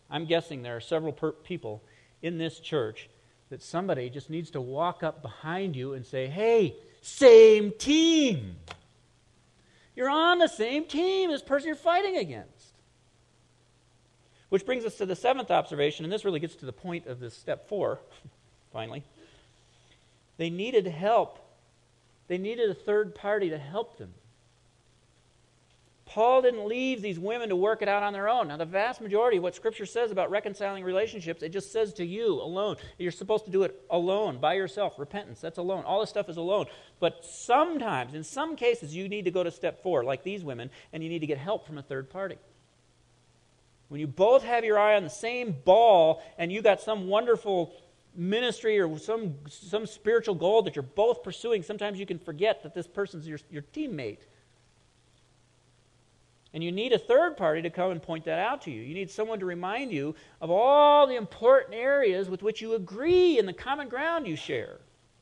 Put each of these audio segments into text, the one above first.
I'm guessing there are several people in this church that somebody just needs to walk up behind you and say, hey, same team. You're on the same team as the person you're fighting against. Which brings us to the seventh observation, and this really gets to the point of this step 4, finally. They needed help. They needed a third party to help them. Paul didn't leave these women to work it out on their own. Now, the vast majority of what Scripture says about reconciling relationships, it just says to you alone. You're supposed to do it alone, by yourself. Repentance, that's alone. All this stuff is alone. But sometimes, in some cases, you need to go to step 4, like these women, and you need to get help from a third party. When you both have your eye on the same ball, and you got some wonderful ministry or some spiritual goal that you're both pursuing, sometimes you can forget that this person's your teammate. And you need a third party to come and point that out to you. You need someone to remind you of all the important areas with which you agree and the common ground you share.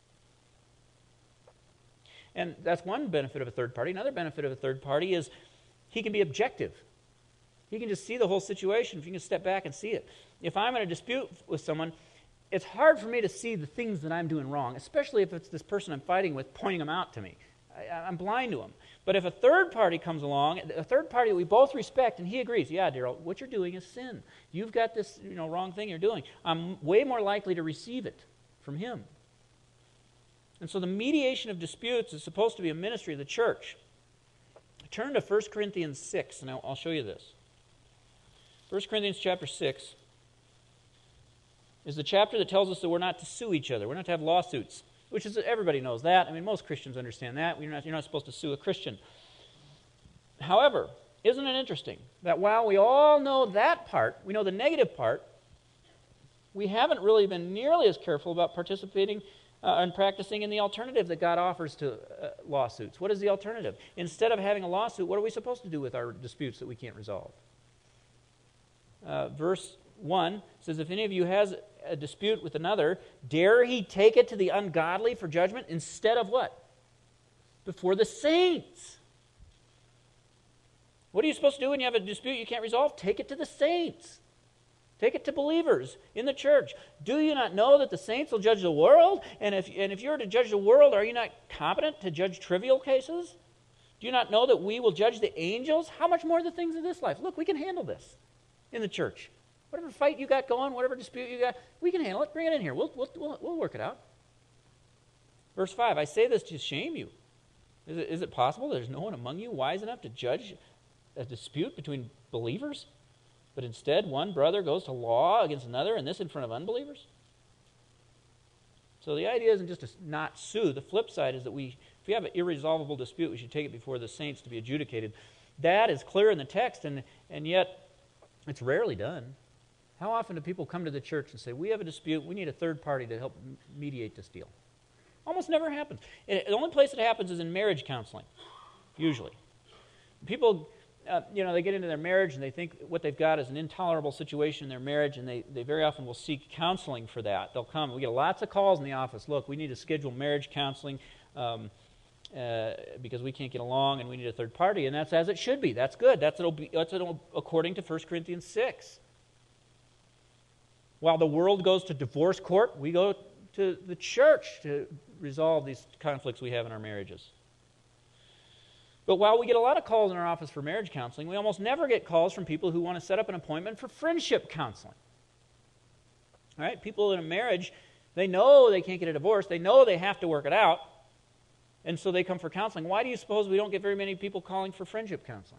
And that's one benefit of a third party. Another benefit of a third party is he can be objective. He can just see the whole situation if you can step back and see it. If I'm in a dispute with someone, it's hard for me to see the things that I'm doing wrong, especially if it's this person I'm fighting with pointing them out to me. I'm blind to them. But if a third party comes along, a third party that we both respect, and he agrees, yeah, Daryl, what you're doing is sin. You've got this wrong thing you're doing. I'm way more likely to receive it from him. And so the mediation of disputes is supposed to be a ministry of the church. Turn to 1 Corinthians 6, and I'll show you this. 1 Corinthians chapter 6 is the chapter that tells us that we're not to sue each other. We're not to have lawsuits. Which is, everybody knows that. I mean, most Christians understand that. You're not supposed to sue a Christian. However, isn't it interesting that while we all know that part, we know the negative part, we haven't really been nearly as careful about participating and practicing in the alternative that God offers to lawsuits. What is the alternative? Instead of having a lawsuit, what are we supposed to do with our disputes that we can't resolve? Verse 1 says, if any of you has a dispute with another, dare he take it to the ungodly for judgment instead of what? Before the saints. What are you supposed to do when you have a dispute you can't resolve? Take it to the saints. Take it to believers in the church. Do you not know that the saints will judge the world? And if you're to judge the world, are you not competent to judge trivial cases? Do you not know that we will judge the angels? How much more the things of this life? Look, we can handle this in the church. Whatever fight you got going, whatever dispute you got, we can handle it. Bring it in here. We'll work it out. Verse 5, I say this to shame you. Is it possible there's no one among you wise enough to judge a dispute between believers? But instead, one brother goes to law against another, and this in front of unbelievers? So the idea isn't just to not sue. The flip side is that if we have an irresolvable dispute, we should take it before the saints to be adjudicated. That is clear in the text, and yet it's rarely done. How often do people come to the church and say, we have a dispute, we need a third party to help mediate this deal? Almost never happens. The only place it happens is in marriage counseling, usually. People, they get into their marriage and they think what they've got is an intolerable situation in their marriage, and they very often will seek counseling for that. They'll come. We get lots of calls in the office. Look, we need to schedule marriage counseling because we can't get along and we need a third party, and that's as it should be. That's good. That's according to 1 Corinthians 6. While the world goes to divorce court, we go to the church to resolve these conflicts we have in our marriages. But while we get a lot of calls in our office for marriage counseling, we almost never get calls from people who want to set up an appointment for friendship counseling. All right? People in a marriage, they know they can't get a divorce. They know they have to work it out. And so they come for counseling. Why do you suppose we don't get very many people calling for friendship counseling?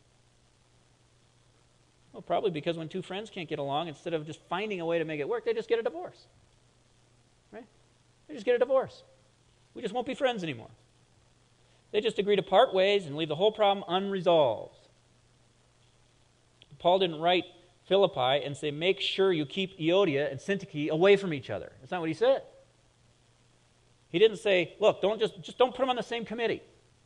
Well, probably because when two friends can't get along, instead of just finding a way to make it work, they just get a divorce. Right? They just get a divorce. We just won't be friends anymore. They just agree to part ways and leave the whole problem unresolved. Paul didn't write Philippi and say, make sure you keep Euodia and Syntyche away from each other. That's not what he said. He didn't say, look, don't put them on the same committee.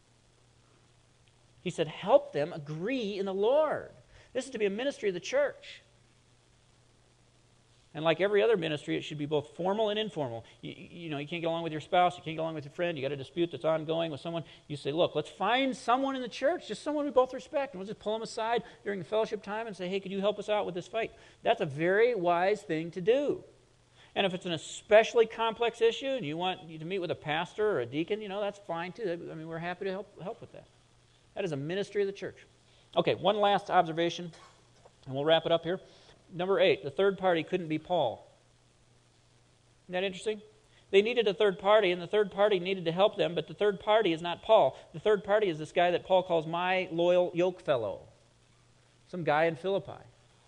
He said, help them agree in the Lord. This is to be a ministry of the church. And like every other ministry, it should be both formal and informal. You can't get along with your spouse, you can't get along with your friend, you got a dispute that's ongoing with someone. You say, look, let's find someone in the church, just someone we both respect, and we'll just pull them aside during the fellowship time and say, hey, could you help us out with this fight? That's a very wise thing to do. And if it's an especially complex issue and you want to meet with a pastor or a deacon, that's fine too. I mean, we're happy to help with that. That is a ministry of the church. Okay, one last observation, and we'll wrap it up here. Number 8, the third party couldn't be Paul. Isn't that interesting? They needed a third party, and the third party needed to help them, but the third party is not Paul. The third party is this guy that Paul calls my loyal yoke fellow, some guy in Philippi.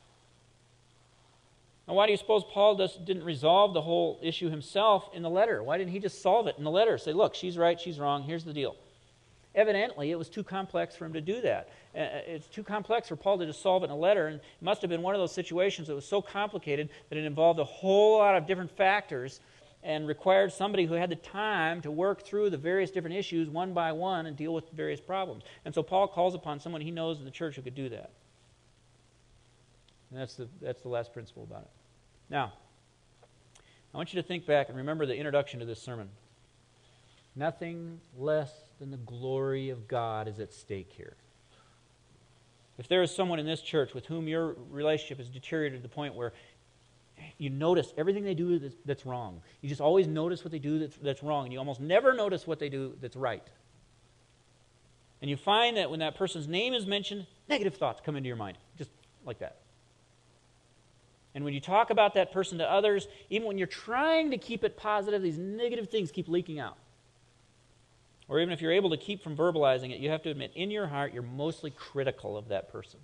Now, why do you suppose Paul didn't resolve the whole issue himself in the letter? Why didn't he just solve it in the letter? Say, look, she's right, she's wrong, here's the deal. Evidently, it was too complex for him to do that. It's too complex for Paul to just solve it in a letter, and it must have been one of those situations that was so complicated that it involved a whole lot of different factors and required somebody who had the time to work through the various different issues one by one and deal with various problems. And so Paul calls upon someone he knows in the church who could do that. And that's the last principle about it. Now, I want you to think back and remember the introduction to this sermon. Nothing less than the glory of God is at stake here. If there is someone in this church with whom your relationship is deteriorated to the point where you notice everything they do that's wrong, you just always notice what they do that's wrong, and you almost never notice what they do that's right. And you find that when that person's name is mentioned, negative thoughts come into your mind, just like that. And when you talk about that person to others, even when you're trying to keep it positive, these negative things keep leaking out. Or even if you're able to keep from verbalizing it, you have to admit, in your heart, you're mostly critical of that person.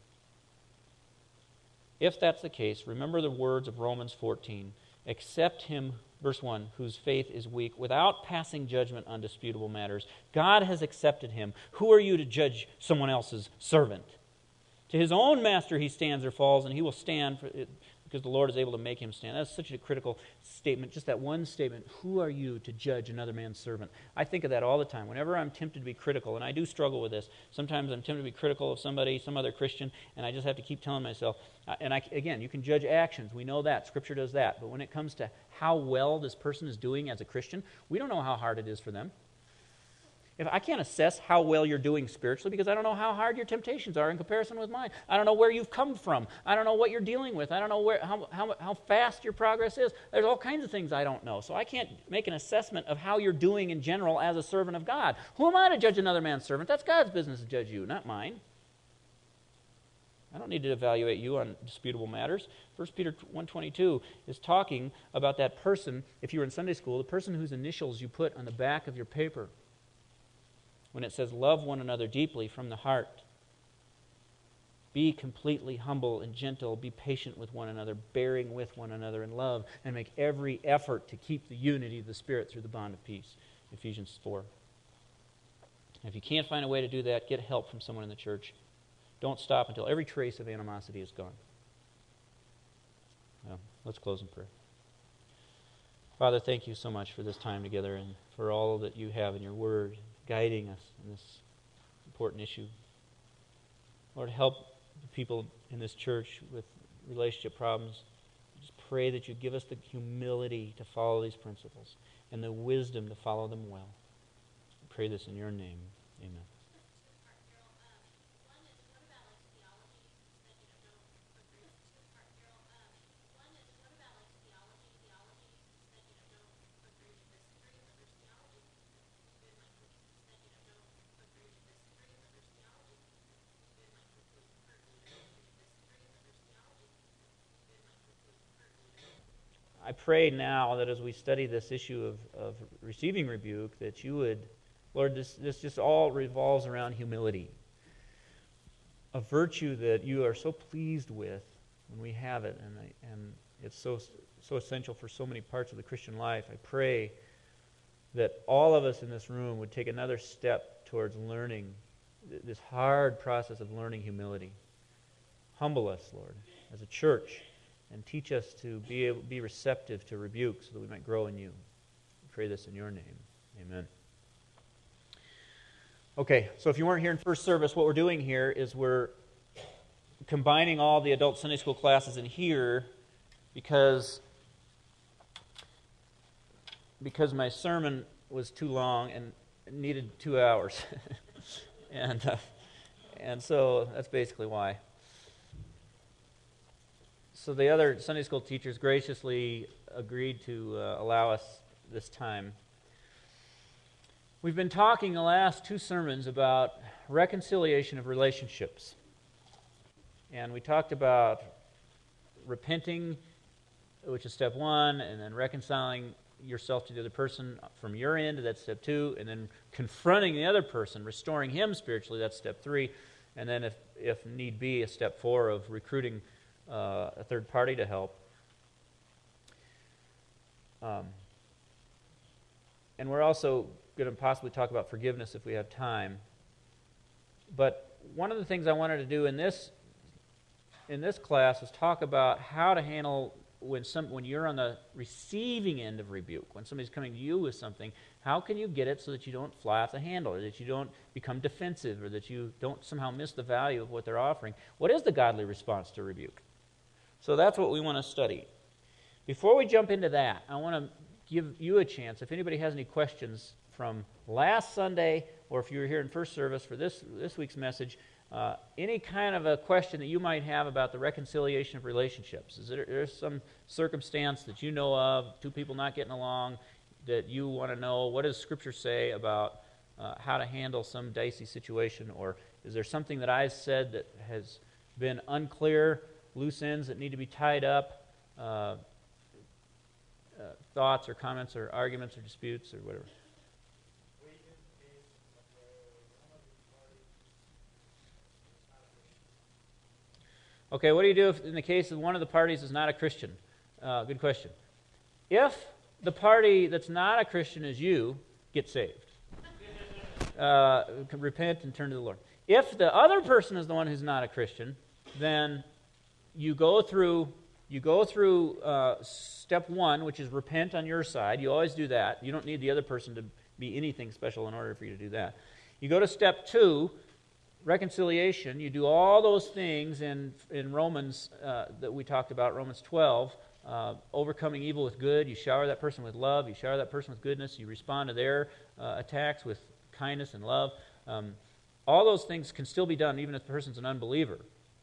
If that's the case, remember the words of Romans 14. Accept him, verse 1, whose faith is weak, without passing judgment on disputable matters. God has accepted him. Who are you to judge someone else's servant? To his own master he stands or falls, and he will stand because the Lord is able to make him stand. That's such a critical statement, just that one statement. Who are you to judge another man's servant? I think of that all the time. Whenever I'm tempted to be critical, and I do struggle with this, sometimes I'm tempted to be critical of somebody, some other Christian, and I just have to keep telling myself, again, you can judge actions. We know that. Scripture does that. But when it comes to how well this person is doing as a Christian, we don't know how hard it is for them. If I can't assess how well you're doing spiritually because I don't know how hard your temptations are in comparison with mine. I don't know where you've come from. I don't know what you're dealing with. I don't know how fast your progress is. There's all kinds of things I don't know. So I can't make an assessment of how you're doing in general as a servant of God. Who am I to judge another man's servant? That's God's business to judge you, not mine. I don't need to evaluate you on disputable matters. 1 Peter 1:22 is talking about that person, if you were in Sunday school, the person whose initials you put on the back of your paper. When it says, love one another deeply from the heart. Be completely humble and gentle. Be patient with one another, bearing with one another in love, and make every effort to keep the unity of the Spirit through the bond of peace. Ephesians 4. And if you can't find a way to do that, get help from someone in the church. Don't stop until every trace of animosity is gone. Well, let's close in prayer. Father, thank you so much for this time together and for all that you have in your word, guiding us in this important issue. Lord, help the people in this church with relationship problems. Just pray that you give us the humility to follow these principles and the wisdom to follow them well. I pray this in your name. Amen. I pray now that as we study this issue of receiving rebuke, that you would, Lord, this just all revolves around humility. A virtue that you are so pleased with when we have it, and it's so essential for so many parts of the Christian life. I pray that all of us in this room would take another step towards learning this hard process of learning humility. Humble us, Lord, as a church, and teach us to be receptive to rebuke so that we might grow in you. We pray this in your name. Amen. Okay, so if you weren't here in first service, what we're doing here is we're combining all the adult Sunday school classes in here because because my sermon was too long and needed 2 hours. And so that's basically why. So the other Sunday school teachers graciously agreed to allow us this time. We've been talking the last 2 sermons about reconciliation of relationships. And we talked about repenting, which is step 1, and then reconciling yourself to the other person from your end, that's step 2, and then confronting the other person, restoring him spiritually, that's step 3, and then if need be, a step 4 of recruiting a third party to help. And we're also going to possibly talk about forgiveness if we have time. But one of the things I wanted to do in this class is talk about how to handle when you're on the receiving end of rebuke, when somebody's coming to you with something. How can you get it so that you don't fly off the handle, or that you don't become defensive, or that you don't somehow miss the value of what they're offering? What is the godly response to rebuke? So that's what we want to study. Before we jump into that, I want to give you a chance, if anybody has any questions from last Sunday, or if you were here in first service for this week's message, any kind of a question that you might have about the reconciliation of relationships. Is there some circumstance that you know of, 2 people not getting along, that you want to know? What does Scripture say about how to handle some dicey situation? Or is there something that I said that has been unclear, loose ends that need to be tied up, thoughts or comments or arguments or disputes or whatever? Okay, what do you do if in the case of one of the parties is not a Christian? Good question. If the party that's not a Christian is you, get saved. Repent and turn to the Lord. If the other person is the one who's not a Christian, then you go through step 1, which is repent on your side. You always do that. You don't need the other person to be anything special in order for you to do that. You go to step 2, reconciliation. You do all those things in Romans that we talked about, Romans 12, overcoming evil with good. You shower that person with love. You shower that person with goodness. You respond to their attacks with kindness and love. All those things can still be done even if the person's an unbeliever.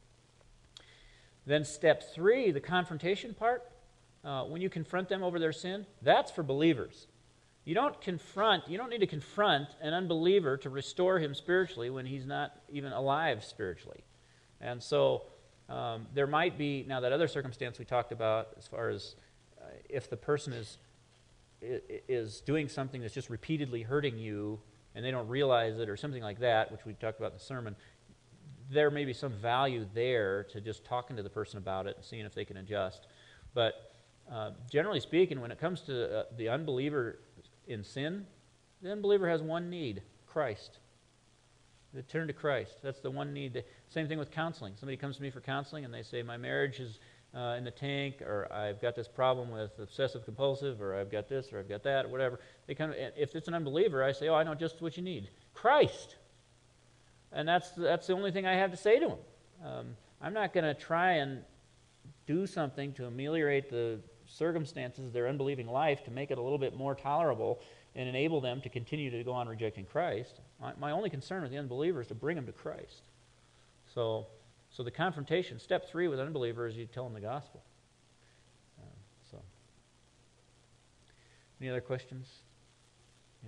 Then step 3, the confrontation part, when you confront them over their sin, that's for believers. You don't need to confront an unbeliever to restore him spiritually when he's not even alive spiritually. And so there might be, now that other circumstance we talked about as far as if the person is doing something that's just repeatedly hurting you and they don't realize it or something like that, which we talked about in the sermon, there may be some value there to just talking to the person about it and seeing if they can adjust. But generally speaking, when it comes to the unbeliever in sin, the unbeliever has one need: Christ. They turn to Christ. That's the one need. Same thing with counseling. Somebody comes to me for counseling and they say, my marriage is in the tank, or I've got this problem with obsessive compulsive, or I've got this, or I've got that, or whatever. They come. If it's an unbeliever, I say, I know just what you need: Christ. And that's the only thing I have to say to them. I'm not going to try and do something to ameliorate the circumstances of their unbelieving life to make it a little bit more tolerable and enable them to continue to go on rejecting Christ. My only concern with the unbeliever is to bring them to Christ. So the confrontation, step 3 with unbelievers, you tell them the gospel. Any other questions? Yeah.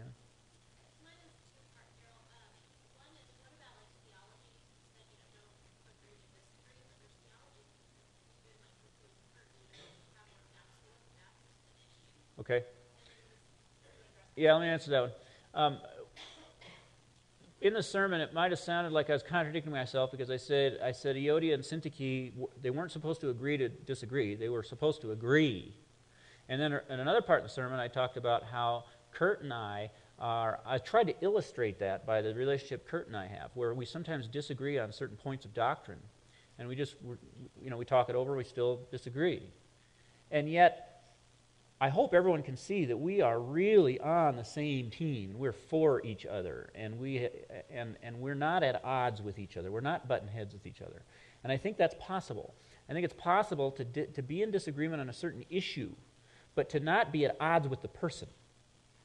Okay. Yeah, let me answer that one. In the sermon, it might have sounded like I was contradicting myself because I said Euodia and Syntyche, they weren't supposed to agree to disagree. They were supposed to agree. And then in another part of the sermon, I talked about how Kurt and I tried to illustrate that by the relationship Kurt and I have, where we sometimes disagree on certain points of doctrine. And we talk it over, we still disagree. And yet, I hope everyone can see that we are really on the same team. We're for each other, and we're not at odds with each other. We're not butting heads with each other. And I think that's possible. I think it's possible to be in disagreement on a certain issue, but to not be at odds with the person.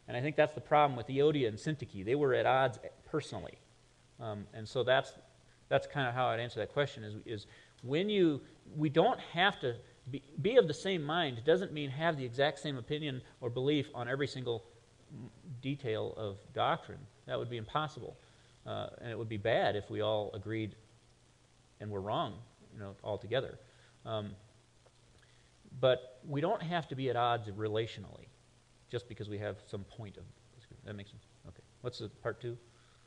And I think that's the problem with Euodia and Syntyche. They were at odds personally. And so that's kind of how I'd answer that question, is when we don't have to be of the same mind. It doesn't mean have the exact same opinion or belief on every single detail of doctrine. That would be impossible. And it would be bad if we all agreed and were wrong, altogether. But we don't have to be at odds relationally just because we have some point of disagreement. That makes sense? Okay. What's the part 2?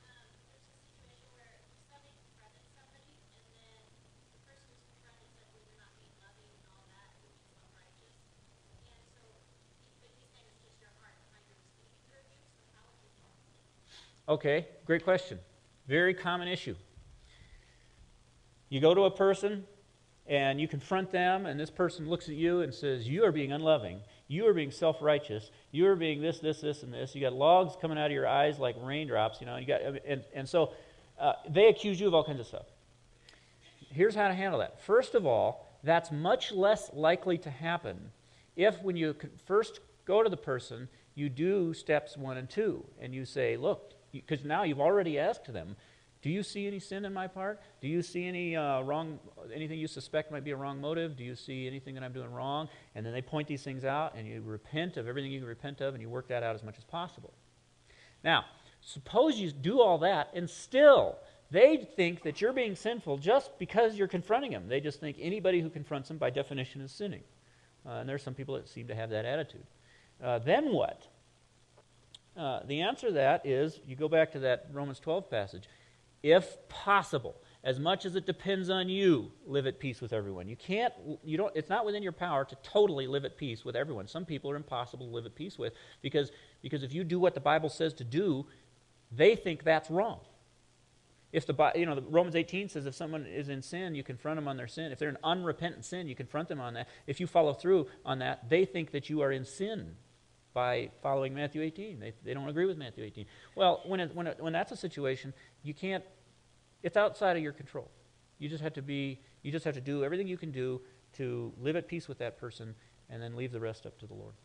Okay, great question. Very common issue. You go to a person and you confront them, and this person looks at you and says, you are being unloving, you are being self-righteous, you are being this, this, this, and this. You got logs coming out of your eyes like raindrops, so they accuse you of all kinds of stuff. Here's how to handle that. First of all, that's much less likely to happen if, when you first go to the person, you do steps 1 and 2, and you say, look, because now you've already asked them, do you see any sin in my part? Do you see any anything you suspect might be a wrong motive? Do you see anything that I'm doing wrong? And then they point these things out, and you repent of everything you can repent of, and you work that out as much as possible. Now, suppose you do all that, and still they think that you're being sinful just because you're confronting them. They just think anybody who confronts them by definition is sinning. And there are some people that seem to have that attitude. Then what? The answer to that is, you go back to that Romans 12 passage. If possible, as much as it depends on you, live at peace with everyone. It's not within your power to totally live at peace with everyone. Some people are impossible to live at peace with because if you do what the Bible says to do, they think that's wrong. If the Romans 18 says if someone is in sin, you confront them on their sin. If they're in unrepentant sin, you confront them on that. If you follow through on that, they think that you are in sin by following Matthew 18. They don't agree with Matthew 18. Well, when that's a situation, you can't. It's outside of your control. You just have to do everything you can do to live at peace with that person, and then leave the rest up to the Lord.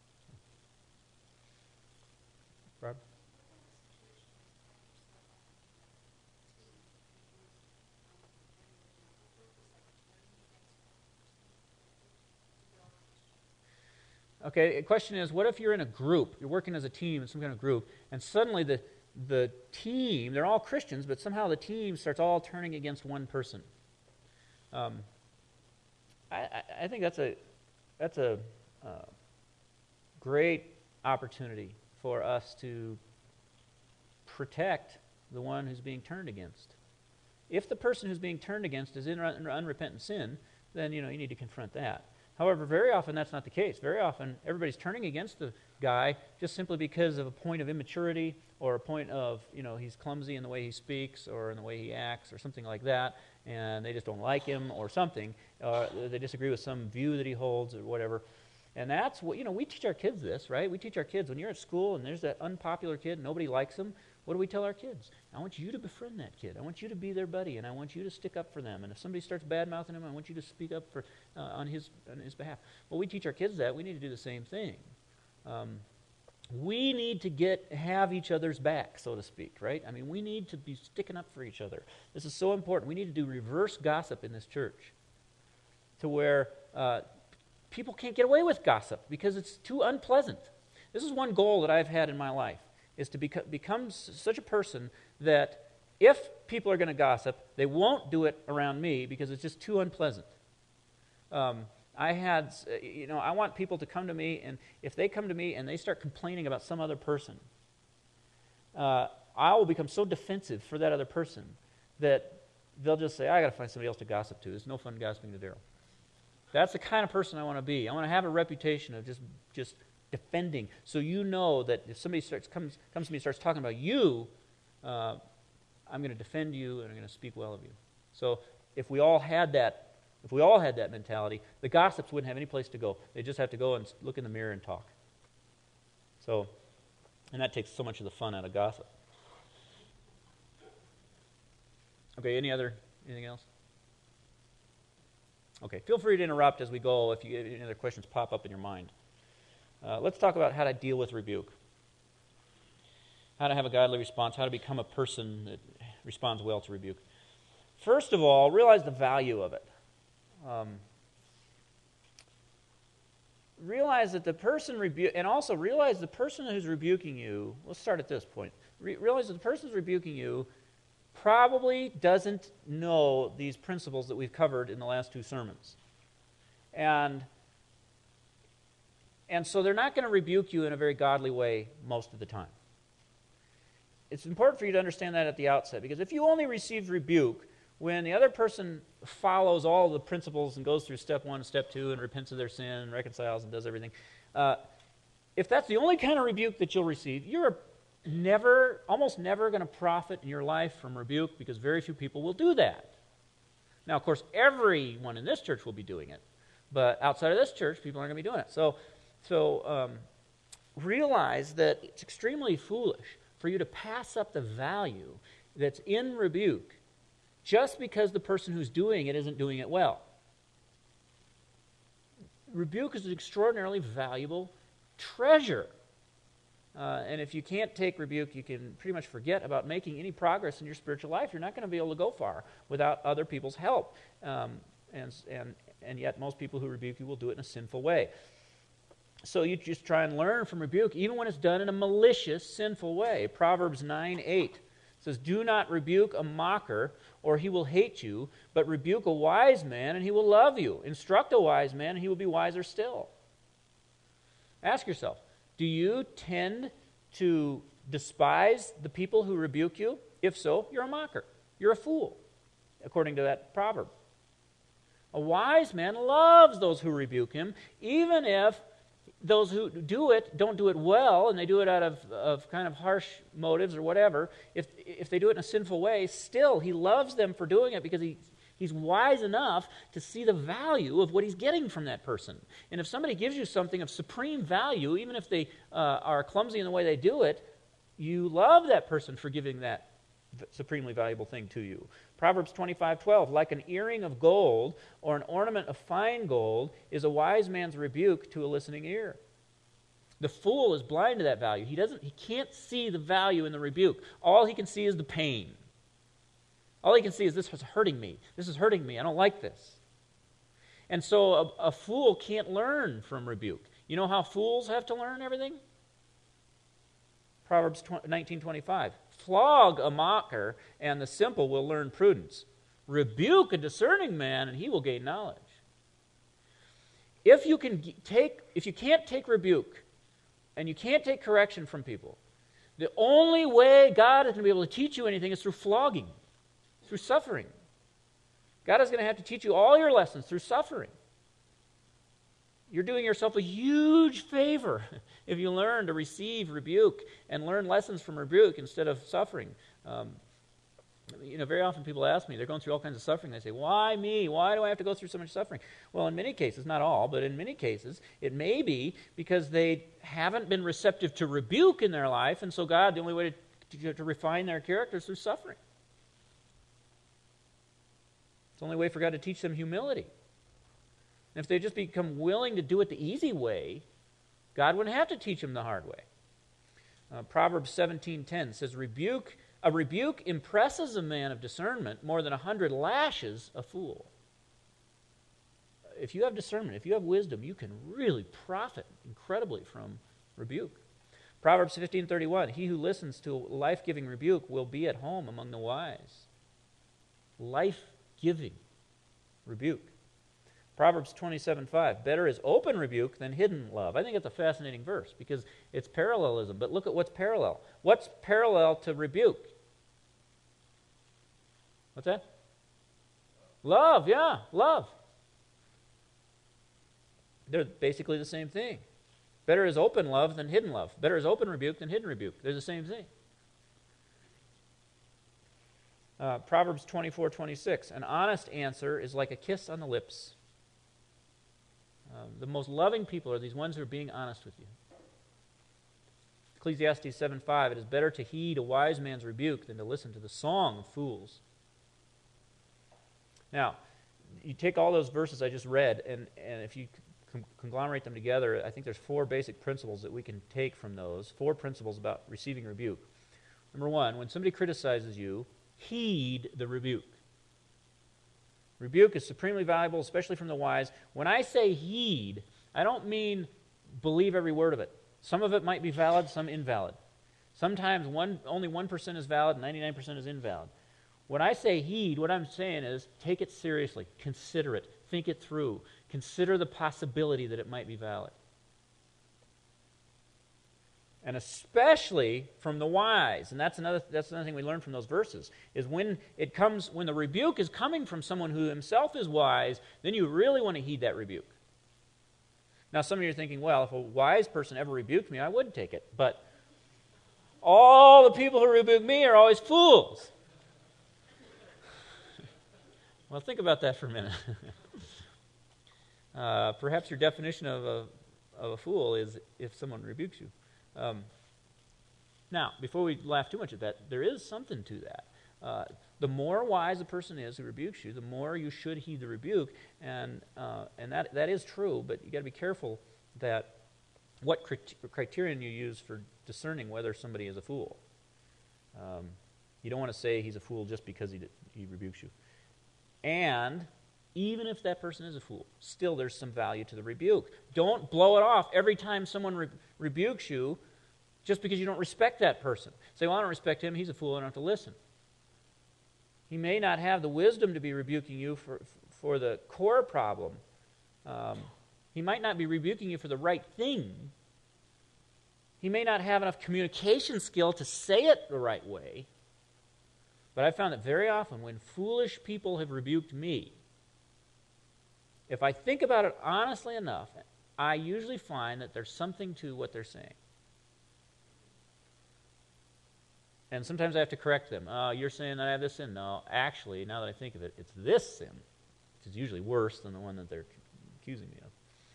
Rob? Okay, the question is, what if you're in a group, you're working as a team in some kind of group, and suddenly the team, they're all Christians, but somehow the team starts all turning against one person? I think that's a great opportunity for us to protect the one who's being turned against. If the person who's being turned against is in unrepentant sin, then you need to confront that. However, very often that's not the case. Very often everybody's turning against the guy just simply because of a point of immaturity or a point of, he's clumsy in the way he speaks or in the way he acts or something like that, and they just don't like him or something. They disagree with some view that he holds or whatever. And that's what, we teach our kids this, right? We teach our kids, when you're at school and there's that unpopular kid, nobody likes him, what do we tell our kids? I want you to befriend that kid. I want you to be their buddy, and I want you to stick up for them. And if somebody starts bad-mouthing him, I want you to speak up for on his behalf. Well, we teach our kids that. We need to do the same thing. We need to have each other's back, so to speak, right? I mean, we need to be sticking up for each other. This is so important. We need to do reverse gossip in this church to where people can't get away with gossip because it's too unpleasant. This is one goal that I've had in my life, is to become such a person that if people are going to gossip, they won't do it around me because it's just too unpleasant. I want people to come to me, and if they come to me and they start complaining about some other person, I will become so defensive for that other person that they'll just say, I got to find somebody else to gossip to. It's no fun gossiping to Daryl. That's the kind of person I want to be. I want to have a reputation of just defending. So that if somebody comes to me and starts talking about you, I'm going to defend you and I'm going to speak well of you. So if we all had that mentality, the gossips wouldn't have any place to go. They just have to go and look in the mirror and talk. And that takes so much of the fun out of gossip. Okay, anything else? Okay, feel free to interrupt as we go if any other questions pop up in your mind. Let's talk about how to deal with rebuke. how to have a godly response, how to become a person that responds well to rebuke. First of all, realize the value of it. Realize that the person and also realize the person who's rebuking you. Let's start at this point. Realize that the person who's rebuking you probably doesn't know these principles that we've covered in the last two sermons, and so they're not going to rebuke you in a very godly way most of the time. It's important for you to understand that at the outset, because if you only receive rebuke when the other person follows all the principles and goes through step 1, step 2, and repents of their sin and reconciles and does everything, if that's the only kind of rebuke that you'll receive, you're almost never going to profit in your life from rebuke, because very few people will do that. Now, of course, everyone in this church will be doing it, but outside of this church, people aren't going to be doing it. So realize that it's extremely foolish for you to pass up the value that's in rebuke just because the person who's doing it isn't doing it well. Rebuke is an extraordinarily valuable treasure. And if you can't take rebuke, you can pretty much forget about making any progress in your spiritual life. You're not going to be able to go far without other people's help. And yet most people who rebuke you will do it in a sinful way. So you just try and learn from rebuke, even when it's done in a malicious, sinful way. Proverbs 9:8 says, "Do not rebuke a mocker, or he will hate you, but rebuke a wise man, and he will love you. Instruct a wise man, and he will be wiser still." Ask yourself, do you tend to despise the people who rebuke you? If so, you're a mocker. You're a fool, according to that proverb. A wise man loves those who rebuke him, even if those who do it don't do it well, and they do it out of kind of harsh motives or whatever. If they do it in a sinful way, still he loves them for doing it, because he's wise enough to see the value of what he's getting from that person. And if somebody gives you something of supreme value, even if they are clumsy in the way they do it, you love that person for giving that supremely valuable thing to you. Proverbs 25:12, "Like an earring of gold or an ornament of fine gold is a wise man's rebuke to a listening ear." The fool is blind to that value. He can't see the value in the rebuke. All he can see is the pain. All he can see is, this is hurting me. This is hurting me. I don't like this. And so a fool can't learn from rebuke. You know how fools have to learn everything? Proverbs 19:25, "Flog a mocker, and the simple will learn prudence. Rebuke a discerning man, and he will gain knowledge." If you can't take rebuke, and you can't take correction from people, the only way God is going to be able to teach you anything is through flogging, through suffering. God is going to have to teach you all your lessons through suffering. You're doing yourself a huge favor if you learn to receive rebuke and learn lessons from rebuke instead of suffering. Very often people ask me, they're going through all kinds of suffering. They say, "Why me? Why do I have to go through so much suffering?" Well, in many cases, not all, but in many cases, it may be because they haven't been receptive to rebuke in their life, and so God, the only way to refine their character is through suffering. It's the only way for God to teach them humility. And if they just become willing to do it the easy way, God wouldn't have to teach them the hard way. Proverbs 17:10 says, "A rebuke impresses a man of discernment more than 100 lashes a fool." If you have discernment, if you have wisdom, you can really profit incredibly from rebuke. Proverbs 15:31, "He who listens to life-giving rebuke will be at home among the wise." Life-giving rebuke. Proverbs 27:5, "Better is open rebuke than hidden love." I think it's a fascinating verse because it's parallelism, but look at what's parallel. What's parallel to rebuke? What's that? Love, yeah, love. They're basically the same thing. Better is open love than hidden love. Better is open rebuke than hidden rebuke. They're the same thing. Proverbs 24:26, "An honest answer is like a kiss on the lips." The most loving people are these ones who are being honest with you. Ecclesiastes 7:5, "It is better to heed a wise man's rebuke than to listen to the song of fools." Now, you take all those verses I just read, and if you conglomerate them together, I think there's 4 basic principles that we can take from those, 4 principles about receiving rebuke. Number one, when somebody criticizes you, heed the rebuke. Rebuke is supremely valuable, especially from the wise. When I say heed, I don't mean believe every word of it. Some of it might be valid, some invalid. Sometimes only 1% is valid, 99% is invalid. When I say heed, what I'm saying is take it seriously, consider it, think it through, consider the possibility that it might be valid. And especially from the wise, and that's another thing we learn from those verses, is when the rebuke is coming from someone who himself is wise, then you really want to heed that rebuke. Now some of you are thinking, well, if a wise person ever rebuked me, I would take it. But all the people who rebuke me are always fools. Well, think about that for a minute. Perhaps your definition of a fool is if someone rebukes you. Now, before we laugh too much at that, there is something to that. The more wise a person is who rebukes you, the more you should heed the rebuke, and that is true. But you got to be careful that what criterion you use for discerning whether somebody is a fool. You don't want to say he's a fool just because he rebukes you. And even if that person is a fool, still there's some value to the rebuke. Don't blow it off every time someone rebukes you just because you don't respect that person. Say, well, I don't respect him, he's a fool, I don't have to listen. He may not have the wisdom to be rebuking you for the core problem. He might not be rebuking you for the right thing. He may not have enough communication skill to say it the right way. But I've found that very often when foolish people have rebuked me, if I think about it honestly enough, I usually find that there's something to what they're saying. And sometimes I have to correct them. You're saying that I have this sin? No, actually, now that I think of it, it's this sin, which is usually worse than the one that they're accusing me of.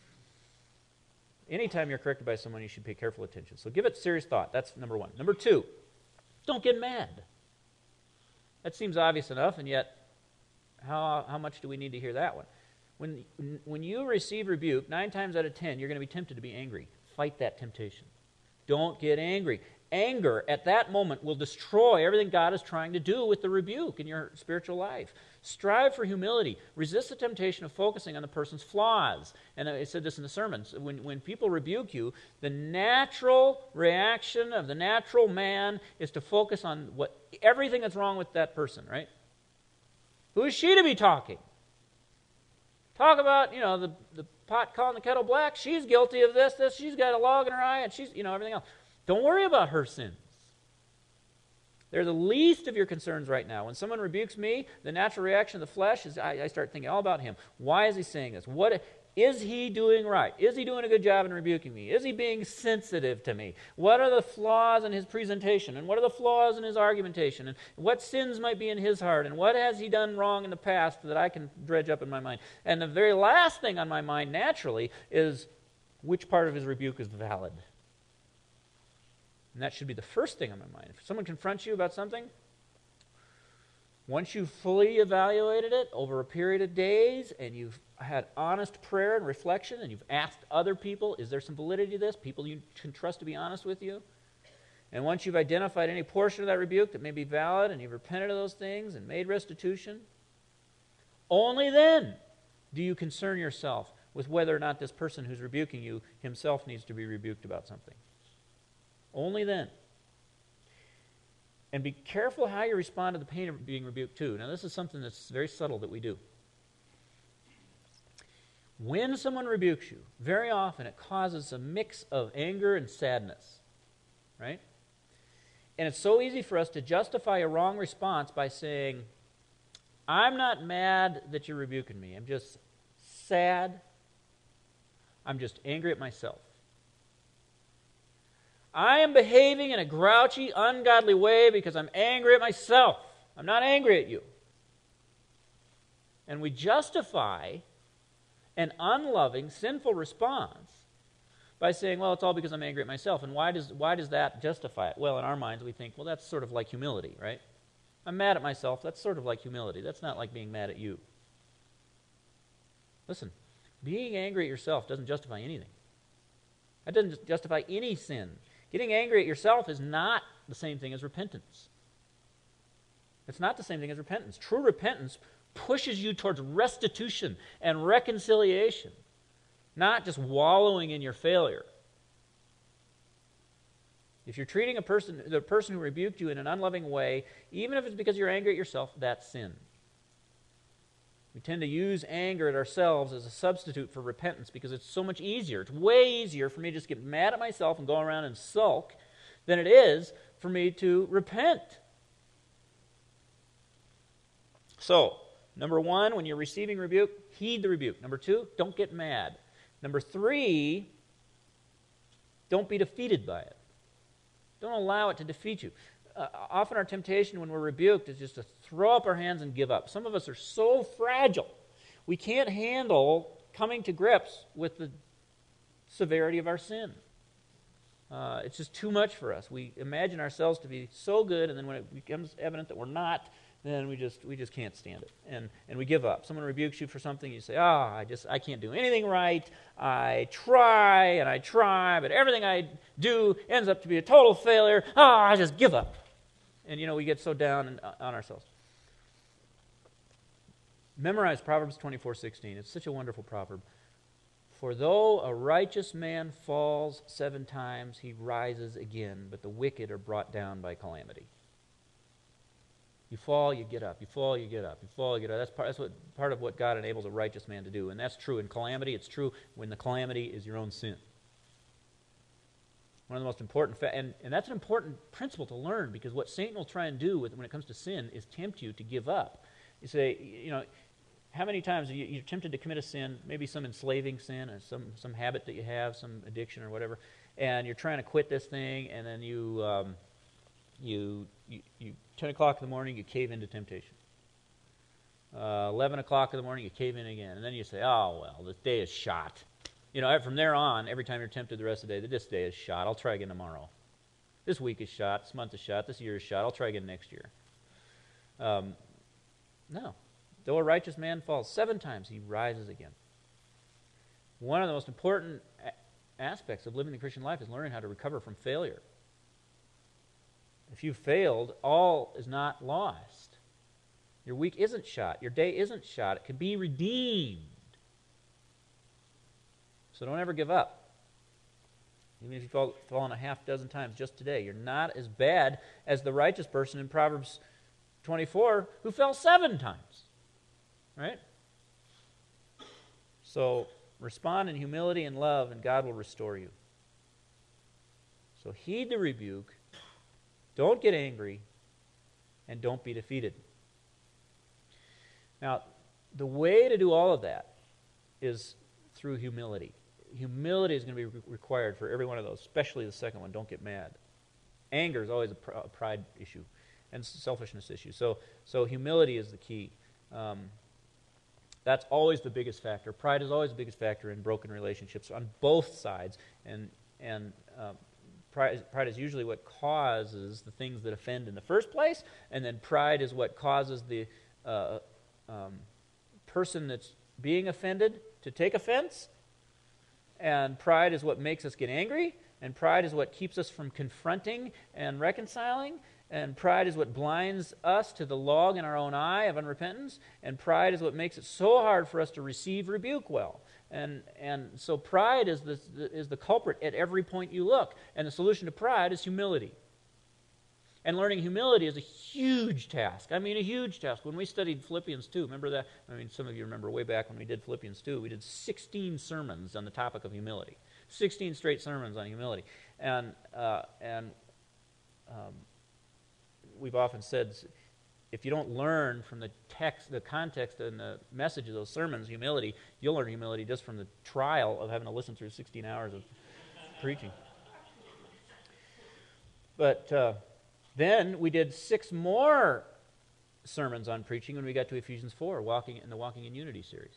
Anytime you're corrected by someone, you should pay careful attention. So give it serious thought. That's number one. Number two, don't get mad. That seems obvious enough, and yet how much do we need to hear that one? When you receive rebuke, 9 times out of 10, you're going to be tempted to be angry. Fight that temptation. Don't get angry. Anger at that moment will destroy everything God is trying to do with the rebuke in your spiritual life. Strive for humility. Resist the temptation of focusing on the person's flaws. And I said this in the sermons. When people rebuke you, the natural reaction of the natural man is to focus on everything that's wrong with that person, right? Who is she to be talking? Talk about, the pot calling the kettle black. She's guilty of this. She's got a log in her eye, and she's, everything else. Don't worry about her sins. They're the least of your concerns right now. When someone rebukes me, the natural reaction of the flesh is I start thinking all about him. Why is he saying this? What is he doing right? Is he doing a good job in rebuking me? Is he being sensitive to me? What are the flaws in his presentation? And what are the flaws in his argumentation? And what sins might be in his heart? And what has he done wrong in the past that I can dredge up in my mind? And the very last thing on my mind, naturally, is which part of his rebuke is valid. And that should be the first thing on my mind. If someone confronts you about something, once you've fully evaluated it over a period of days and you've had honest prayer and reflection and you've asked other people, is there some validity to this? People you can trust to be honest with you. And once you've identified any portion of that rebuke that may be valid and you've repented of those things and made restitution, only then do you concern yourself with whether or not this person who's rebuking you himself needs to be rebuked about something. Only then. And be careful how you respond to the pain of being rebuked too. Now this is something that's very subtle that we do. When someone rebukes you, very often it causes a mix of anger and sadness. Right? And it's so easy for us to justify a wrong response by saying, I'm not mad that you're rebuking me. I'm just sad. I'm just angry at myself. I am behaving in a grouchy, ungodly way because I'm angry at myself. I'm not angry at you. And we justify an unloving, sinful response by saying, well, it's all because I'm angry at myself. And why does that justify it? Well, in our minds, we think, well, that's sort of like humility, right? I'm mad at myself. That's sort of like humility. That's not like being mad at you. Listen, being angry at yourself doesn't justify anything. That doesn't justify any sin. Getting angry at yourself is not the same thing as repentance. It's not the same thing as repentance. True repentance pushes you towards restitution and reconciliation, not just wallowing in your failure. If you're treating the person who rebuked you in an unloving way, even if it's because you're angry at yourself, that's sin. We tend to use anger at ourselves as a substitute for repentance because it's so much easier. It's way easier for me to just get mad at myself and go around and sulk than it is for me to repent. So, number 1, when you're receiving rebuke, heed the rebuke. Number 2, don't get mad. Number 3, don't be defeated by it. Don't allow it to defeat you. Often our temptation when we're rebuked is just to throw up our hands and give up. Some of us are so fragile, we can't handle coming to grips with the severity of our sin. It's just too much for us. We imagine ourselves to be so good, and then when it becomes evident that we're not, then we just can't stand it, and we give up. Someone rebukes you for something, you say, I can't do anything right. I try, but everything I do ends up to be a total failure. I just give up. And, we get so down on ourselves. Memorize Proverbs 24:16. It's such a wonderful proverb. For though a righteous man falls 7 times, he rises again, but the wicked are brought down by calamity. You fall, you get up. You fall, you get up. You fall, you get up. That's part of what God enables a righteous man to do. And that's true in calamity. It's true when the calamity is your own sin. One of the most important, and that's an important principle to learn, because what Satan will try and do when it comes to sin is tempt you to give up. You say, how many times are you're tempted to commit a sin, maybe some enslaving sin, or some habit that you have, some addiction or whatever, and you're trying to quit this thing, and then you 10 o'clock in the morning, you cave into temptation. 11 o'clock in the morning, you cave in again. And then you say, this day is shot. From there on, every time you're tempted the rest of the day, this day is shot. I'll try again tomorrow. This week is shot. This month is shot. This year is shot. I'll try again next year. No. Though a righteous man falls 7 times, he rises again. One of the most important aspects of living the Christian life is learning how to recover from failure. If you failed, all is not lost. Your week isn't shot. Your day isn't shot. It can be redeemed. So don't ever give up. Even if you've fallen a half dozen times just today, you're not as bad as the righteous person in Proverbs 24 who fell 7 times. Right? So respond in humility and love, and God will restore you. So heed the rebuke. Don't get angry, and don't be defeated. Now, the way to do all of that is through humility. Humility is going to be required for every one of those, especially the second one, don't get mad. Anger is always a pride issue and selfishness issue. So humility is the key. That's always the biggest factor. Pride is always the biggest factor in broken relationships on both sides, and Pride is usually what causes the things that offend in the first place, and then pride is what causes the person that's being offended to take offense, and pride is what makes us get angry, and pride is what keeps us from confronting and reconciling, and pride is what blinds us to the log in our own eye of unrepentance, and pride is what makes it so hard for us to receive rebuke well. And so pride is the culprit at every point you look. And the solution to pride is humility. And learning humility is a huge task. A huge task. When we studied Philippians 2, remember that? Some of you remember way back when we did Philippians 2, we did 16 sermons on the topic of humility. 16 straight sermons on humility. And we've often said, if you don't learn from the text, the context and the message of those sermons, humility, you'll learn humility just from the trial of having to listen through 16 hours of preaching. But then we did 6 more sermons on preaching when we got to Ephesians 4, Walking in Unity series.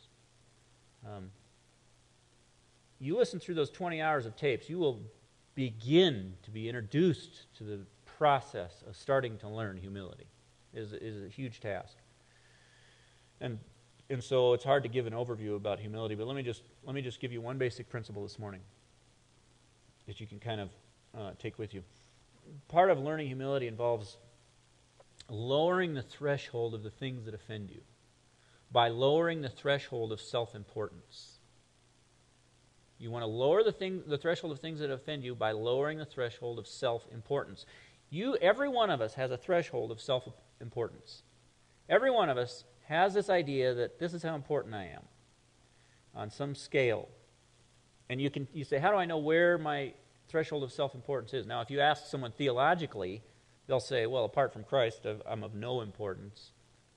You listen through those 20 hours of tapes, you will begin to be introduced to the process of starting to learn humility. Is a huge task, and so it's hard to give an overview about humility. But let me just give you one basic principle this morning that you can kind of take with you. part of learning humility involves lowering the threshold of the things that offend you by lowering the threshold of self-importance. You want to lower the threshold of things that offend you by lowering the threshold of self-importance. Every one of us has a threshold of self-importance. Every one of us has this idea that this is how important I am on some scale. And you say, how do I know where my threshold of self-importance is? Now, if you ask someone theologically, they'll say, well, apart from Christ, I'm of no importance.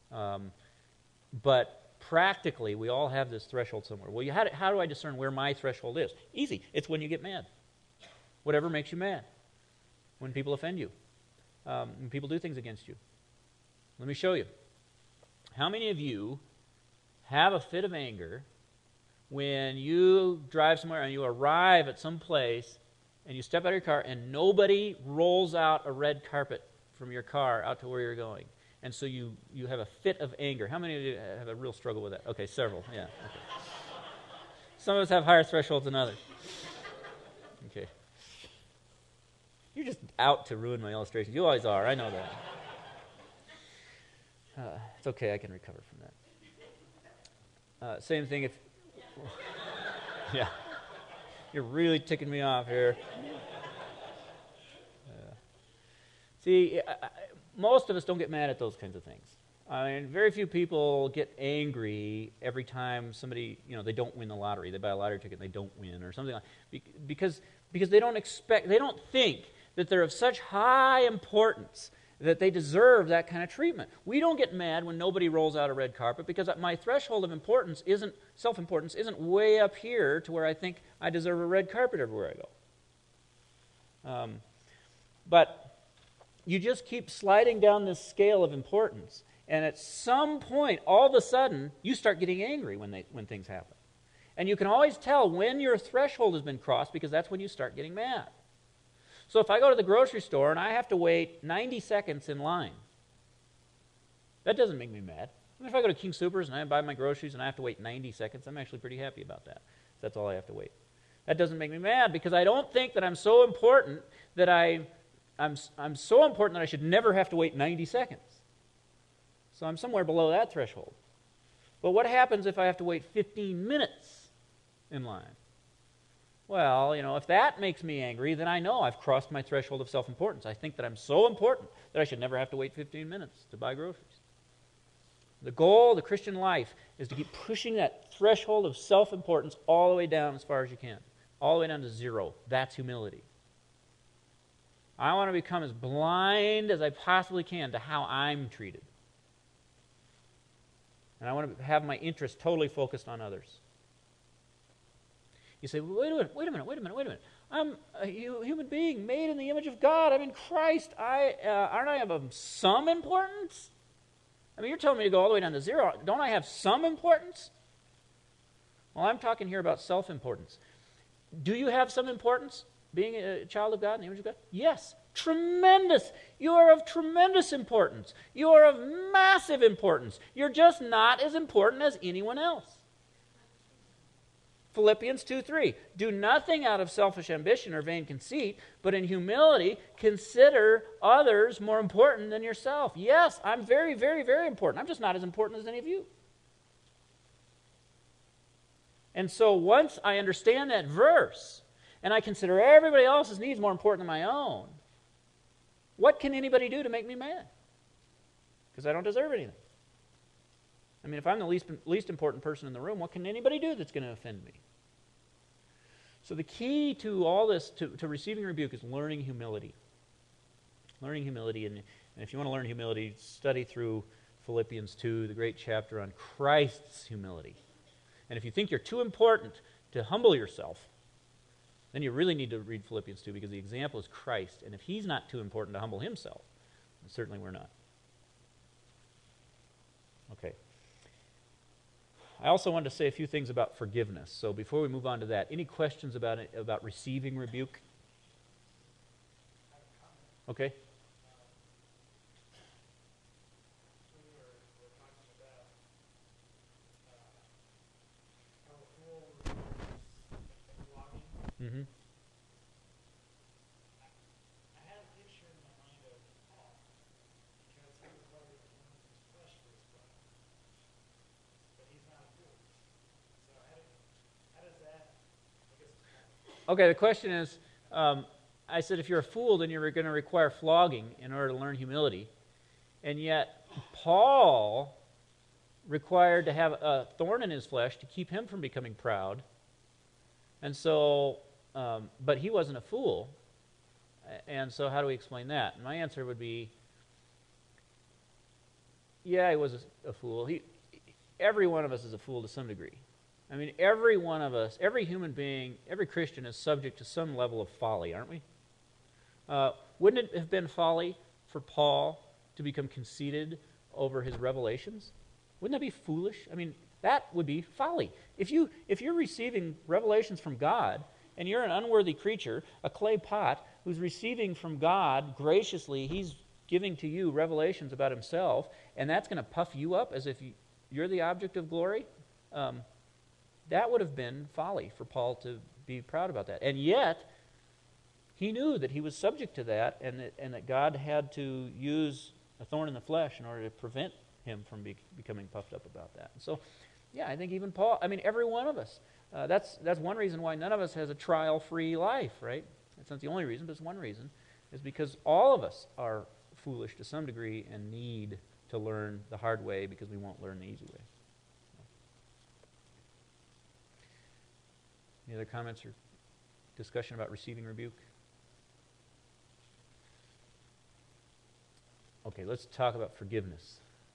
But practically, we all have this threshold somewhere. Well, how do I discern where my threshold is? Easy. It's when you get mad. Whatever makes you mad. When people offend you. When people do things against you. Let me show you. How many of you have a fit of anger when you drive somewhere and you arrive at some place and you step out of your car and nobody rolls out a red carpet from your car out to where you're going? And so you have a fit of anger. How many of you have a real struggle with that? Okay, several. Yeah. Okay. Some of us have higher thresholds than others. Okay. You're just out to ruin my illustration. You always are. I know that. It's okay. I can recover from that. Same thing if... Yeah. You're really ticking me off here. See, most of us don't get mad at those kinds of things. I mean, very few people get angry every time somebody, they don't win the lottery. They buy a lottery ticket and they don't win or something like that. Because they don't think that they're of such high importance that they deserve that kind of treatment. We don't get mad when nobody rolls out a red carpet because my threshold of self-importance isn't way up here to where I think I deserve a red carpet everywhere I go. But you just keep sliding down this scale of importance, and at some point, all of a sudden, you start getting angry when things happen. And you can always tell when your threshold has been crossed because that's when you start getting mad. So if I go to the grocery store and I have to wait 90 seconds in line, that doesn't make me mad. I mean, if I go to King Soopers and I buy my groceries and I have to wait 90 seconds, I'm actually pretty happy about that. That's all I have to wait. That doesn't make me mad because I don't think that I'm so important that I'm so important that I should never have to wait 90 seconds. So I'm somewhere below that threshold. But what happens if I have to wait 15 minutes in line? Well, if that makes me angry, then I know I've crossed my threshold of self-importance. I think that I'm so important that I should never have to wait 15 minutes to buy groceries. The goal of the Christian life is to keep pushing that threshold of self-importance all the way down as far as you can. All the way down to zero. That's humility. I want to become as blind as I possibly can to how I'm treated. And I want to have my interest totally focused on others. You say, well, wait a minute. I'm a human being made in the image of God. I'm in Christ. Aren't I of some importance? I mean, you're telling me to go all the way down to zero. Don't I have some importance? Well, I'm talking here about self-importance. Do you have some importance, being a child of God in the image of God? Yes. Tremendous. You are of tremendous importance. You are of massive importance. You're just not as important as anyone else. Philippians 2:3, do nothing out of selfish ambition or vain conceit, but in humility consider others more important than yourself. Yes, I'm very, very, very important. I'm just not as important as any of you. And so once I understand that verse, and I consider everybody else's needs more important than my own, what can anybody do to make me mad? Because I don't deserve anything. I mean, if I'm the least important person in the room, what can anybody do that's going to offend me? So the key to all this, to receiving rebuke, is learning humility. Learning humility, and if you want to learn humility, study through Philippians 2, the great chapter on Christ's humility. And if you think you're too important to humble yourself, then you really need to read Philippians 2, because the example is Christ. And if he's not too important to humble himself, then certainly we're not. Okay. I also wanted to say a few things about forgiveness. So before we move on to that, any questions about receiving rebuke? Okay. Mm-hmm. I had a picture Okay, the question is, I said if you're a fool, then you're going to require flogging in order to learn humility. And yet, Paul required to have a thorn in his flesh to keep him from becoming proud. And so, but he wasn't a fool. And so how do we explain that? And my answer would be, yeah, he was a fool. Every one of us is a fool to some degree. I mean, every one of us, every human being, every Christian is subject to some level of folly, aren't we? Wouldn't it have been folly for Paul to become conceited over his revelations? Wouldn't that be foolish? I mean, that would be folly. If you're receiving revelations from God, and you're an unworthy creature, a clay pot, who's receiving from God graciously, he's giving to you revelations about himself, and that's going to puff you up as if you're the object of glory, that would have been folly for Paul to be proud about that. And yet, he knew that he was subject to that, and that God had to use a thorn in the flesh in order to prevent him from becoming puffed up about that. And so, yeah, I think even Paul, I mean, every one of us, that's one reason why none of us has a trial-free life, right? That's not the only reason, but it's one reason, is because all of us are foolish to some degree and need to learn the hard way because we won't learn the easy way. Any other comments or discussion about receiving rebuke? Okay, let's talk about forgiveness.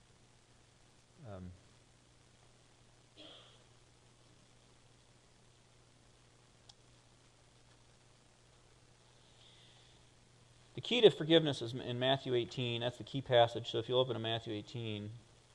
The key to forgiveness is in Matthew 18. That's the key passage. So if you'll open to Matthew 18,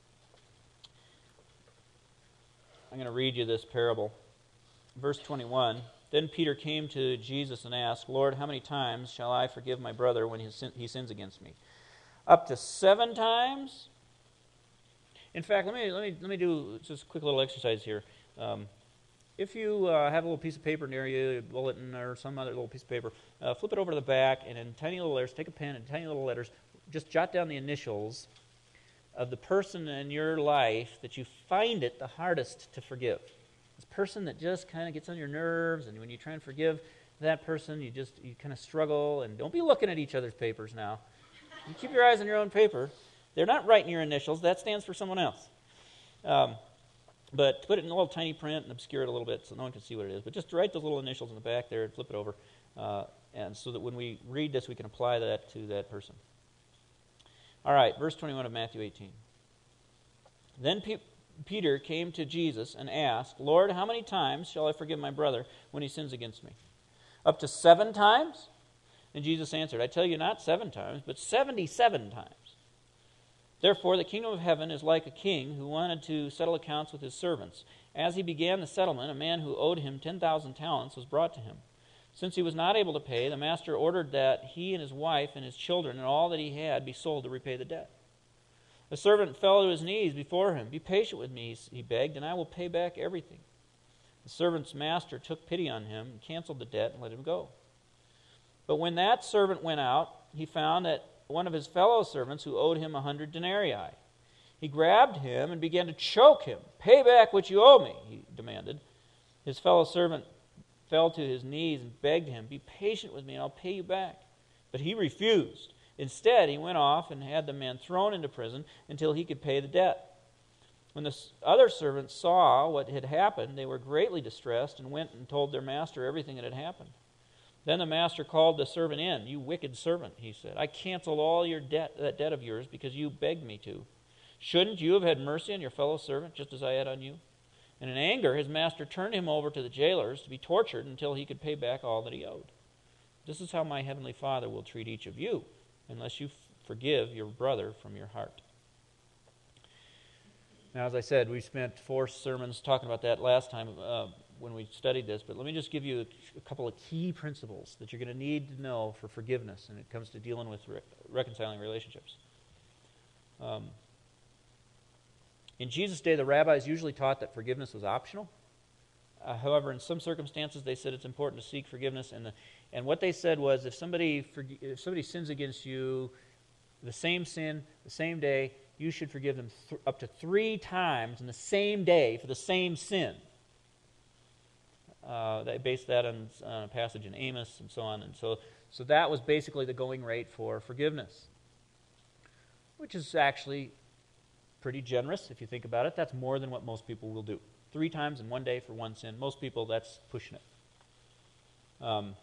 I'm going to read you this parable. Verse 21, Then Peter came to Jesus and asked, Lord, how many times shall I forgive my brother when he sins against me? Up to 7 times? In fact, let me do just a quick little exercise here. If you have a little piece of paper near you, a bulletin or some other little piece of paper, flip it over to the back, and in tiny little letters, take a pen and tiny little letters, just jot down the initials of the person in your life that you find it the hardest to forgive. This person that just kind of gets on your nerves, and when you try and forgive that person, you kind of struggle, and don't be looking at each other's papers now. You keep your eyes on your own paper. They're not writing your initials. That stands for someone else. But put it in a little tiny print and obscure it a little bit so no one can see what it is. But just write those little initials in the back there and flip it over, and so that when we read this, we can apply that to that person. All right, verse 21 of Matthew 18. Then Peter came to Jesus and asked, Lord, how many times shall I forgive my brother when he sins against me? Up to 7 times? And Jesus answered, I tell you not 7 times, but 77 times. Therefore, the kingdom of heaven is like a king who wanted to settle accounts with his servants. As he began the settlement, a man who owed him 10,000 talents was brought to him. Since he was not able to pay, the master ordered that he and his wife and his children and all that he had be sold to repay the debt. The servant fell to his knees before him. Be patient with me, he begged, and I will pay back everything. The servant's master took pity on him and canceled the debt and let him go. But when that servant went out, he found that one of his fellow servants who owed him 100 denarii. He grabbed him and began to choke him. Pay back what you owe me, he demanded. His fellow servant fell to his knees and begged him, be patient with me and I'll pay you back. But he refused. Instead, he went off and had the man thrown into prison until he could pay the debt. When the other servants saw what had happened, they were greatly distressed and went and told their master everything that had happened. Then the master called the servant in. You wicked servant, he said. I canceled all your debt, that debt of yours, because you begged me to. Shouldn't you have had mercy on your fellow servant, just as I had on you? And in anger, his master turned him over to the jailers to be tortured until he could pay back all that he owed. This is how my heavenly Father will treat each of you, unless you forgive your brother from your heart. Now, as I said, we spent 4 sermons talking about that last time when we studied this, but let me just give you a couple of key principles that you're going to need to know for forgiveness when it comes to dealing with reconciling relationships. In Jesus' day, the rabbis usually taught that forgiveness was optional. However, in some circumstances, they said it's important to seek forgiveness, and what they said was if somebody sins against you, the same sin, the same day, you should forgive them up to 3 times in the same day for the same sin. They based that on a passage in Amos and so on. And so that was basically the going rate for forgiveness, which is actually pretty generous if you think about it. That's more than what most people will do. 3 times in one day for one sin. Most people, that's pushing it. In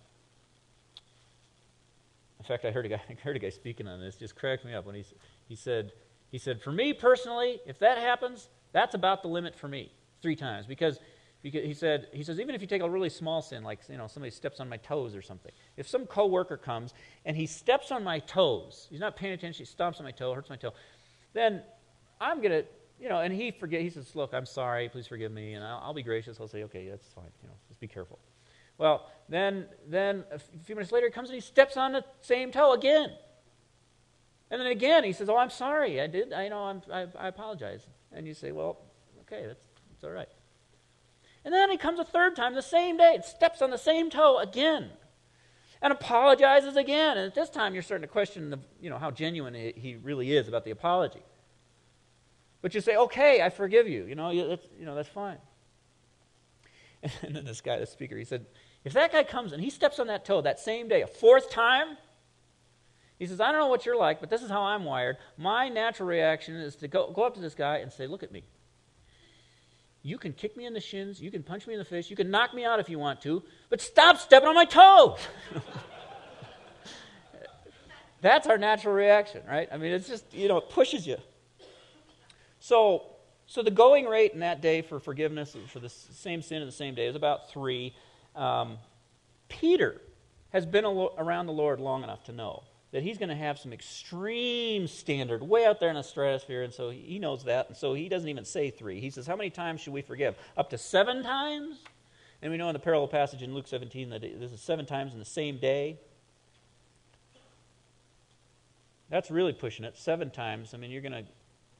fact, I heard a guy speaking on this. Just cracked me up when he said, for me personally, if that happens, that's about the limit for me. 3 times, because he says even if you take a really small sin, like somebody steps on my toes or something. If some coworker comes and he steps on my toes, he's not paying attention, he stomps on my toe, hurts my toe, then I'm gonna, and he says, look, I'm sorry, please forgive me, and I'll be gracious. I'll say, okay, that's fine, just be careful. Well, then a few minutes later, he comes and he steps on the same toe again. And then again, he says, oh, I'm sorry, I apologize. And you say, well, okay, that's all right. And then he comes a 3rd time the same day and steps on the same toe again and apologizes again. And at this time, you're starting to question how genuine he really is about the apology. But you say, okay, I forgive you. That's fine. And then this guy, the speaker, he said, if that guy comes and he steps on that toe that same day, a 4th time, he says, I don't know what you're like, but this is how I'm wired. My natural reaction is to go up to this guy and say, look at me. You can kick me in the shins, you can punch me in the face, you can knock me out if you want to, but stop stepping on my toes. That's our natural reaction, right? I mean, it's just, it pushes you. So the going rate in that day for forgiveness for the same sin in the same day is about 3. Peter has been around the Lord long enough to know that he's going to have some extreme standard way out there in the stratosphere, and so he knows that, and so he doesn't even say 3. He says, how many times should we forgive? Up to 7 times? And we know in the parallel passage in Luke 17 that this is 7 times in the same day. That's really pushing it. 7 times. I mean, you're going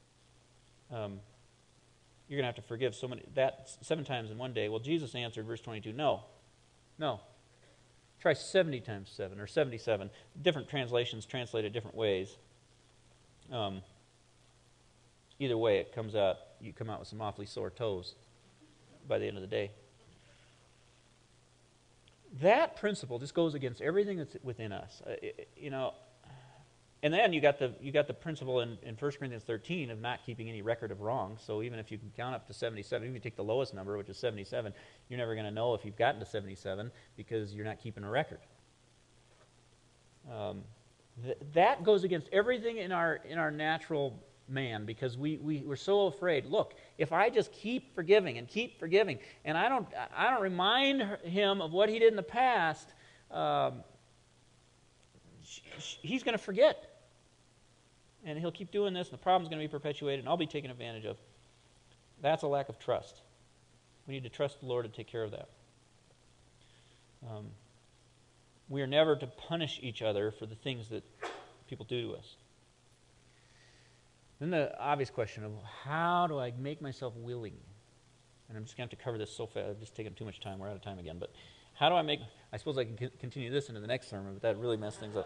to have to forgive 7 times in one day. Well, Jesus answered, verse 22, no. Try 70 times 7, or 77. Different translations translate it different ways. Either way, it comes out, you come out with some awfully sore toes by the end of the day. That principle just goes against everything that's within us. And then you got the principle in 1 Corinthians 13 of not keeping any record of wrong. So even if you can count up to 77, even if you take the lowest number, which is 77, you're never going to know if you've gotten to 77 because you're not keeping a record. That goes against everything in our natural man, because we're so afraid. Look, if I just keep forgiving, and I don't remind him of what he did in the past, he's going to forget. And he'll keep doing this, and the problem's going to be perpetuated, and I'll be taken advantage of. That's a lack of trust. We need to trust the Lord to take care of that. We are never to punish each other for the things that people do to us. Then the obvious question of how do I make myself willing? And I'm just going to have to cover this so fast. I've just taken too much time. We're out of time again. But how do I make... I suppose I can continue this into the next sermon, but that really messed things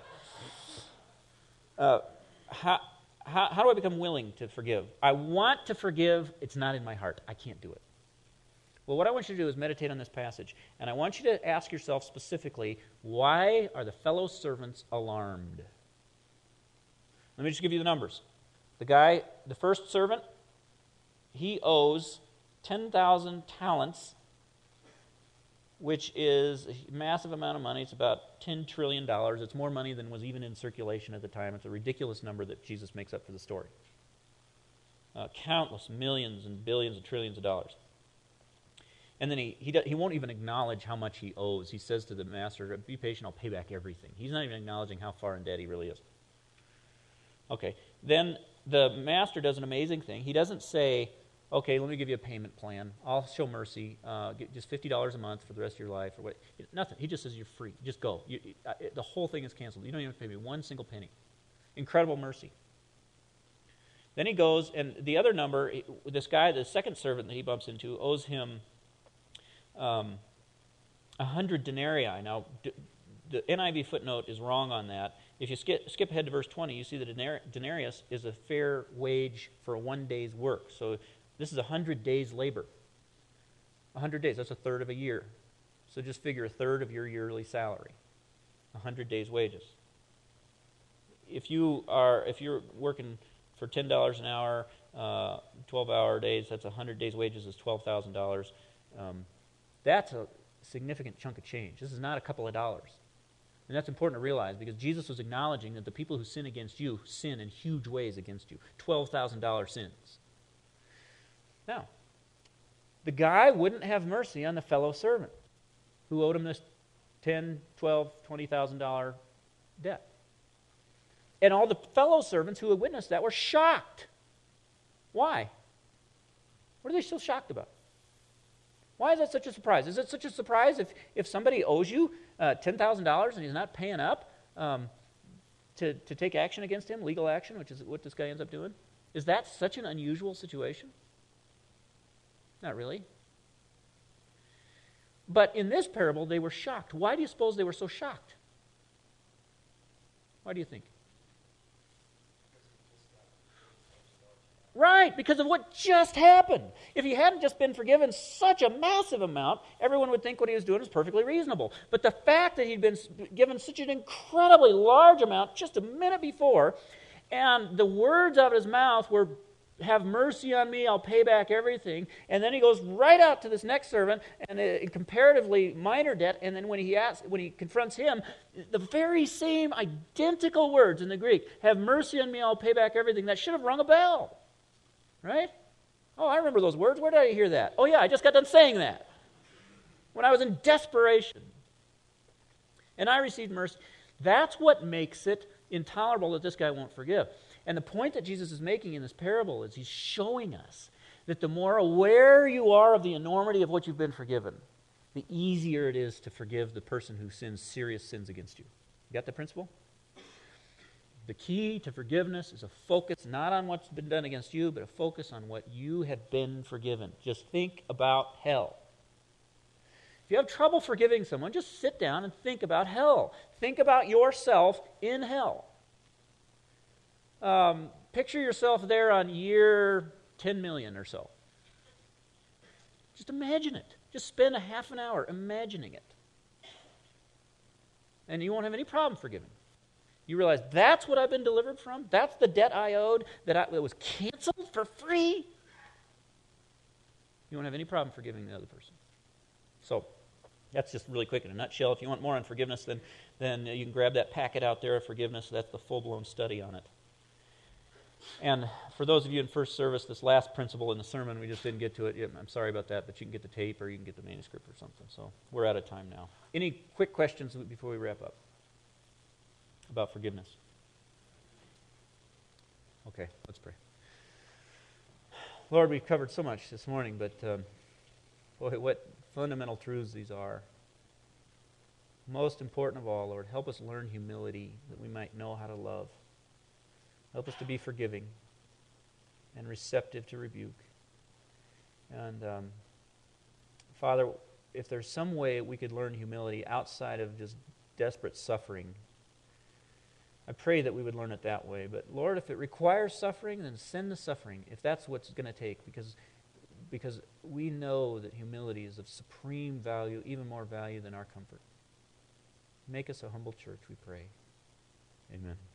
up. How do I become willing to forgive? I want to forgive. It's not in my heart. I can't do it. Well, what I want you to do is meditate on this passage, and I want you to ask yourself specifically, why are the fellow servants alarmed? Let me just give you the numbers. The first servant, he owes 10,000 talents, which is a massive amount of money. It's about $10 trillion. It's more money than was even in circulation at the time. It's a ridiculous number that Jesus makes up for the story. Countless millions and billions and trillions of dollars. And then he won't even acknowledge how much he owes. He says to the master, be patient, I'll pay back everything. He's not even acknowledging how far in debt he really is. Okay, then the master does an amazing thing. He doesn't say, okay, let me give you a payment plan. I'll show mercy. Get just $50 a month for the rest of your life. Or what? Nothing. He just says you're free. Just go. The whole thing is canceled. You don't even have to pay me one single penny. Incredible mercy. Then he goes, and the other number, this guy, the second servant that he bumps into, owes him 100 denarii. Now, the NIV footnote is wrong on that. If you skip ahead to verse 20, you see that denarius is a fair wage for 1 day's work. So this is 100 days' labor. 100 days, that's a third of a year. So just figure a third of your yearly salary, 100 days' wages. If you're working for $10 an hour, 12-hour days, that's 100 days' wages is $12,000. That's a significant chunk of change. This is not a couple of dollars. And that's important to realize because Jesus was acknowledging that the people who sin against you sin in huge ways against you. $12,000 sins. Now, the guy wouldn't have mercy on the fellow servant who owed him this $10,000, $12,000, $20,000 debt. And all the fellow servants who had witnessed that were shocked. Why? What are they so shocked about? Why is that such a surprise? Is it such a surprise if somebody owes you $10,000 and he's not paying up to take action against him, legal action, which is what this guy ends up doing? Is that such an unusual situation? Not really. But in this parable, they were shocked. Why do you suppose they were so shocked? Why do you think? Right, because of what just happened. If he hadn't just been forgiven such a massive amount, everyone would think what he was doing was perfectly reasonable. But the fact that he'd been given such an incredibly large amount just a minute before, and the words out of his mouth were, "Have mercy on me, I'll pay back everything," and then he goes right out to this next servant, and a comparatively minor debt, and then when he confronts him, the very same identical words in the Greek, "Have mercy on me, I'll pay back everything," that should have rung a bell. Right? Oh, I remember those words. Where did I hear that? Oh, yeah, I just got done saying that when I was in desperation. And I received mercy. That's what makes it intolerable that this guy won't forgive. And the point that Jesus is making in this parable is he's showing us that the more aware you are of the enormity of what you've been forgiven, the easier it is to forgive the person who sins serious sins against you. You got the principle? The key to forgiveness is a focus not on what's been done against you, but a focus on what you have been forgiven. Just think about hell. If you have trouble forgiving someone, just sit down and think about hell. Think about yourself in hell. Picture yourself there on year 10 million or so. Just imagine it. Just spend a half an hour imagining it. And you won't have any problem forgiving. You realize that's what I've been delivered from? That's the debt I owed that was canceled for free? You won't have any problem forgiving the other person. So that's just really quick in a nutshell. If you want more on forgiveness, then you can grab that packet out there of forgiveness. That's the full-blown study on it. And for those of you in first service, this last principle in the sermon, we just didn't get to it. I'm sorry about that, but you can get the tape or you can get the manuscript or something. So we're out of time now. Any quick questions before we wrap up about forgiveness? Okay, let's pray. Lord, we've covered so much this morning, but boy, what fundamental truths these are. Most important of all, Lord, help us learn humility that we might know how to love. Help us to be forgiving and receptive to rebuke. And Father, if there's some way we could learn humility outside of just desperate suffering, I pray that we would learn it that way. But Lord, if it requires suffering, then send the suffering, if that's what's going to take, because we know that humility is of supreme value, even more value than our comfort. Make us a humble church, we pray. Amen.